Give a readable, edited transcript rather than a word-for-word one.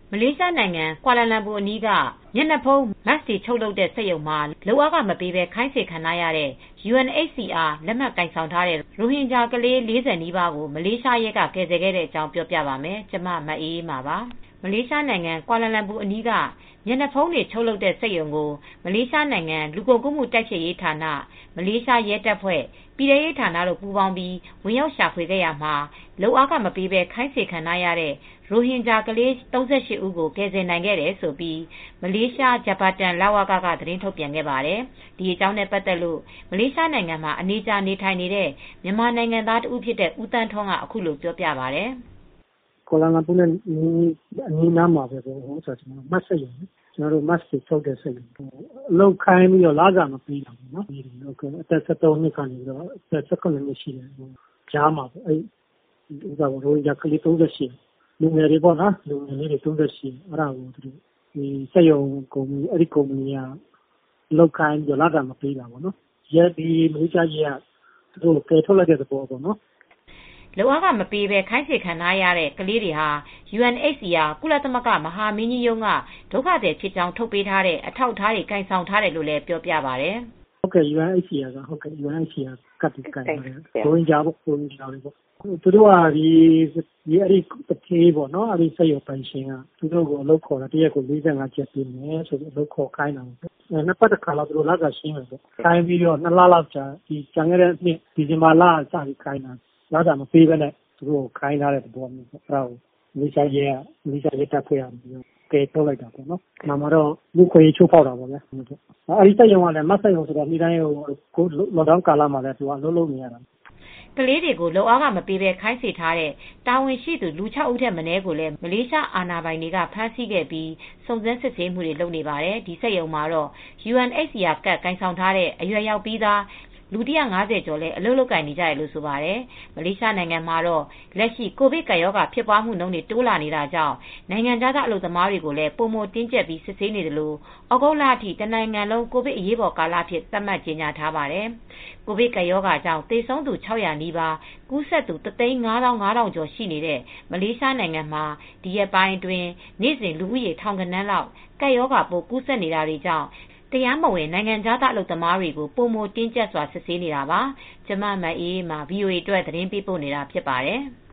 မလေးရှားနိုင်ငံကွာလာလမ်ပူအနီးကမျက်နှာဖုံး Mask တွေချုပ်လုပ်တဲ့စက်ရုံမှာလုပ်အားခမပေးဘဲခိုင်းစေခံထားရတဲ့ UNHCR လက်မှတ်ကိုင်ဆောင်ထားတဲ့ရိုဟင်ဂျာကလေး 40 နီးပါးကိုမလေးရှားရဲကကယ်ဆယ်ခဲ့တဲ့အကြောင်းပြောပြပါမယ်။ ကျမ မအေးအေးမာပါ။ မလေးရှားနိုင်ငံကွာလာလမ်ပူအနီးကမျက်နှာဖုံးတွေချုပ်လုပ်တဲ့စက်ရုံကိုမလေးရှားနိုင်ငံလူကုန်ကူးမှုတိုက်ဖျက်ရေးဌာန၊ မလေးရှားရဲတပ်ဖွဲ့၊ ပြည်ထဲရေးဌာနတို့ပူးပေါင်းပြီးဝင်ရောက်ရှာဖွေခဲ့ရာမှာလုပ်အားခမပေးဘဲခိုင်းစေခံထားရတဲ့ရိုဟင်ဂျာကလေး 38 ဦးကိုကယ်ဆယ်နိုင်ခဲ့တယ်လို့မလေးရှားဂျပတာလဝက ကသတင်းထုတ်ပြန်ခဲ့ပါတယ်။ ဒီအကြောင်းနဲ့ပတ်သက်လို့မလေးရှားနိုင်ငံမှာအနေကြာနေထိုင်နေတဲ့မြန်မာနိုင်ငံသားတဦးဖြစ်တဲ့ဦးသန်းထွန်းကအခုလိုပြောပြပါတယ်။ ကွာလာလမ်ပူနဲ့အနီးအနားမှာပဲမတ်စက်ရုံ Mask တွေချုပ်တဲ့စက်ရုံအလုပ်ခိုင်းပြီးလစာမပေးတာပေါ့နော်။ အသက် 13 နှစ်ကနေ အသက် 17 နှစ်ရှိတဲ့ကြားမှာရိုဟင်ဂျာကလေး 38 လူငယ်လေးတွေပေါ့နော်လူငယ်လေးတွေ 38 အဲဒါကိုစက်ရုံကုမ္ပဏီက အလုပ်ခိုင်းပြီးလစာမပေးတာပေါ့နော်။ မလေးရှားရဲကသူတို့ကိုကယ်ထုတ်လိုက်တဲ့သဘောပေါ့နော်။ လုပ်အားခမပေးဘဲခိုင်းစေခံထားရတဲ့ကလေးတွေဟာ UNHCR ကုလသမဂ္ဂမဟာမင်းကြီးရုံးကဒုက္ခသည်ဖြစ်ကြောင်းထုတ်ပေးထားတဲ့အထောက်အထားတွေကိုင်ဆောင်ထားတယ်လို့လည်းပြောပြပါတယ်။ ဟုတ်ကဲ့ UNHCR ကတ်တွေကိုင်ထားတယ်ရိုဟင်ဂျာတွေပေါ့သူတို့ကအဲဒီသူဌေးပေါ့နော်စက်ရုံပိုင်ရှင်ကသူတို့ကိုအလုပ်ခေါ်တာတရက်ကို 45 ကျပ်ပေးမယ်ဆိုပြီးအလုပ်ခေါ်ခိုင်းတာပေါ့နှစ်ပတ်တခါလောက်လစာရှင်းမယ်ပေါ့ခိုင်းပြီး2 လလောက်ကြာကျန်ခဲ့တဲ့နှစ်ဒီဇင်ဘာလကစပြီးခိုင်းတာလစာမပေးဘဲနဲ့သူတို့ကိုခိုင်းထားတဲ့သဘောမျိုးပေါ့အဲဒါကိုမလေးရှားရဲတပ်ဖွဲ့ကကယ်ထုတ်လိုက်တာပေါ့နော်။နောက်မှာတော့လူ့အခွင့်အရေးချိုးဖောက်တာပေါ့ဗျာ။အဲဒီစက်ရုံကလည်းမတ်စက်ရုံဆိုတော့နေ့တိုင်းLockdown ကာလမှာလည်းအလုပ်လုပ်နေရတာ။ကလေးတွေကိုလုပ်အားခမပေးဘဲခိုင်းစေထားတဲ့တာဝန်ရှိသူလူ 6 ဦးထက်မနည်းကိုလည်းမလေးရှားအာဏာပိုင်တွေကဖမ်းဆီးခဲ့ပြီးစုံစမ်းစစ်ဆေးမှုတွေလုပ်နေပါတယ်။ ဒီစက်ရုံမှာတော့ UNHCR ကတ်ကိုင်ဆောင်ထားတဲ့အရွယ်ရောက်ပြီးသားလူ 150 ကျော်လည်းအလုပ်လုပ်ကိုင်နေကြတယ်လို့ဆိုပါတယ်။ မလေးရှားနိုင်ငံမှာတော့လက်ရှိကိုဗစ်ကပ်ရောဂါဖြစ်ပွားမှုနှုန်းတွေတိုးလာနေတာကြောင့်နိုင်ငံခြားသားအလုပ်သမားတွေကိုလည်းပိုမိုတင်းကြပ်ပြီးစစ်ဆေးနေသလိုသြဂုတ်လအထိတနိုင်ငံလုံးကိုဗစ်အရေးပေါ်ကာလအဖြစ်သတ်မှတ်ကြေညာထားပါတယ်။ ကိုဗစ်ကပ်ရောဂါကြောင့်သေဆုံးသူ 600 နီးပါးကူးစက်သူ 1၅၅,၀၀၀ ကျော်ရှိနေတဲ့မလေးရှားနိုင်ငံမှာဒီရက်ပိုင်းအတွင်းနေ့စဉ်လူဦးရေထောင်ဂဏန်းလောက်ကပ်ရောဂါပိုးကူးစက်နေတာကြောင့်တရားမဝင်နိုင်ငံခြားသားအလုပ်သမားတွေကိုပိုမိုတင်းကြပ်စွာစစ်ဆေးနေတာပါ။ ကျမ မအေးအေးမာ VOA အတွက်သတင်းပေးပို့နေတာဖြစ်ပါတယ်။